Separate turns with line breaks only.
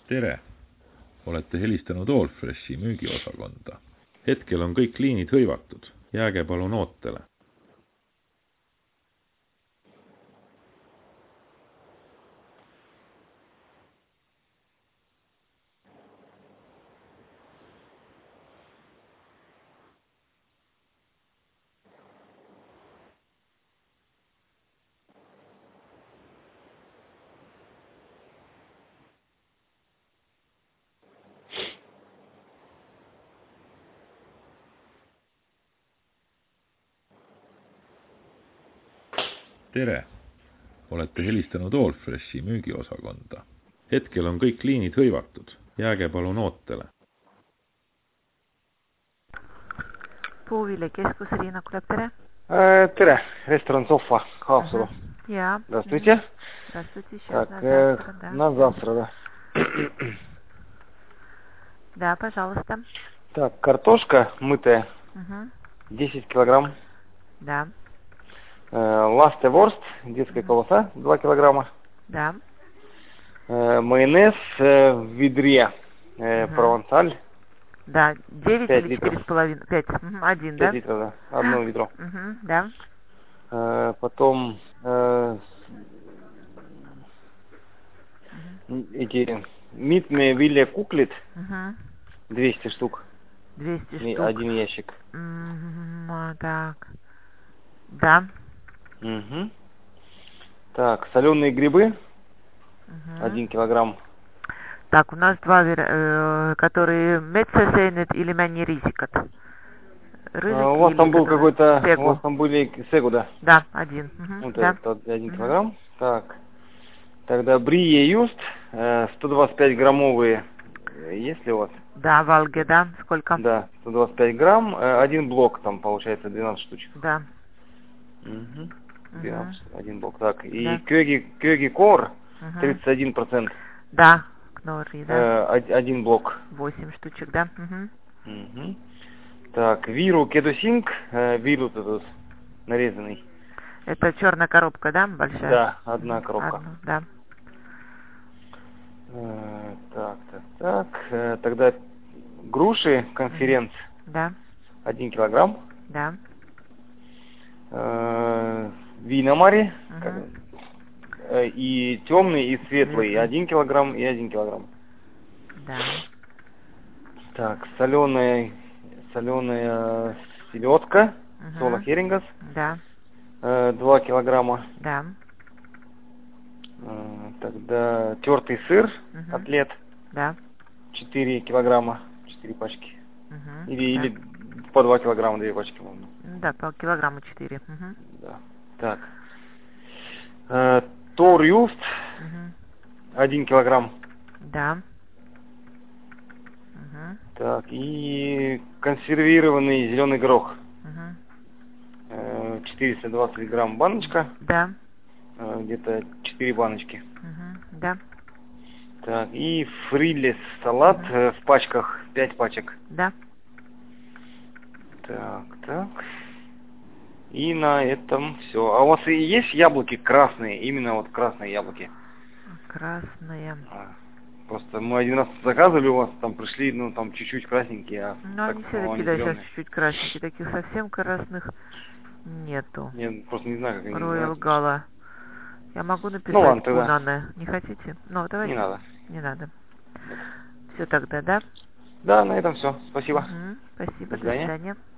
Tere! Olete helistanud Allfreshi müügiosakonda. Hetkel on kõik liinid hõivatud. Jääge palun ootele. Tere! Olete helistanud Allfreshi müügiosakonda. Hetkel on kõik liinid hõivatud. Jääge palun ootele.
Puuvile keskus, Riina Kulep, tere!
Tere! Ресторан Софа, Хавсуру.
Ja.
Здравствуйте.
Здравствуйте, сейчас
Так, на завтра, да.
Да, пожалуйста.
Так, картошка мытая, 10 килограмм.
Да.
Ласте-ворст, детская колбаса, 2 килограмма.
Да.
Майонез в ведре, провансаль.
Да, 9
5
или
литров.
4,5? 5. Один,
5
да?
литров, да. Одно ведро.
Да.
Потом эти митные вилля куклет, 200 штук.
200
И
штук.
один ящик.
Так. Да.
Так, соленые грибы, 1 килограмм.
Так, у нас два, которые Метсесейнет или Манирисикат.
У вас там был какой-то, у вас там были сегу, да?
Да, один.
Вот
Да.
этот 1 килограмм. Так, тогда Брие Юст, 125 граммовые, есть ли у вас?
Да, Валге, да, сколько?
Да, 125 грамм, один блок, там получается 12 штучек.
Да.
12, один блок, так. И
Да.
Кёги Кор, 31%.
Да, Кнори, да.
Один блок.
8 штучек, да.
Так, Виру Кедусинг, Виру этот нарезанный.
Это черная коробка, да, большая?
Да, одна коробка.
Одну, да.
Так. Тогда груши конференц.
Да.
1 килограмм.
Да.
Виномари. И темный, и светлый. 1 килограмм и 1 килограмм.
Да.
Так, соленая селедка. Сола херингас.
Да.
2 килограмма.
Да.
Тогда тертый сыр, котлет.
Да.
4 килограмма, 4 пачки. Или
да.
по 2 килограмма, 2 пачки можно.
Да, по килограмму 4.
Да. Так. Тор Юст, 1 килограмм.
Да.
Так, и консервированный зеленый горох. 420 грамм баночка.
Да.
Где-то 4 баночки.
Да.
Так, и фрилес салат в пачках, 5 пачек.
Да.
Так. И на этом все. А у вас и есть яблоки красные? Именно вот красные яблоки?
Красные.
Просто мы один раз заказывали у вас, там пришли, там чуть-чуть красненькие,
Ну, они все такие, да, сейчас чуть-чуть красненькие. Таких совсем красных нету.
Я просто не знаю, как они
Роял
называются.
Гала. Я могу написать
ладно, тогда.
Пунане. Не хотите? Ну, давайте.
Не надо.
Не надо. Все тогда, да?
Да, на этом все. Спасибо.
Спасибо.
До свидания.
До свидания.